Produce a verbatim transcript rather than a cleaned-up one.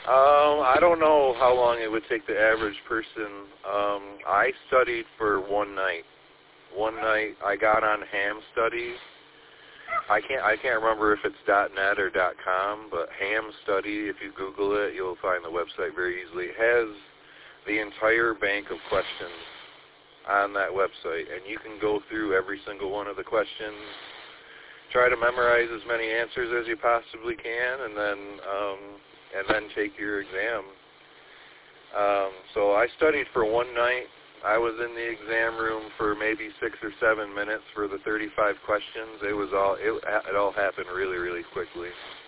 Um, I don't know how long it would take the average person. Um, I studied for one night. One night I got on Ham Study. I can't I can't remember if it's .net or .com, but Ham Study, if you Google it, you'll find the website very easily. It has the entire bank of questions on that website, and you can go through every single one of the questions, try to memorize as many answers as you possibly can, and then um, and then take your exam. Um, so I studied for one night. I was in the exam room for maybe six or seven minutes for the thirty-five questions. It was all it, it all happened really, really quickly.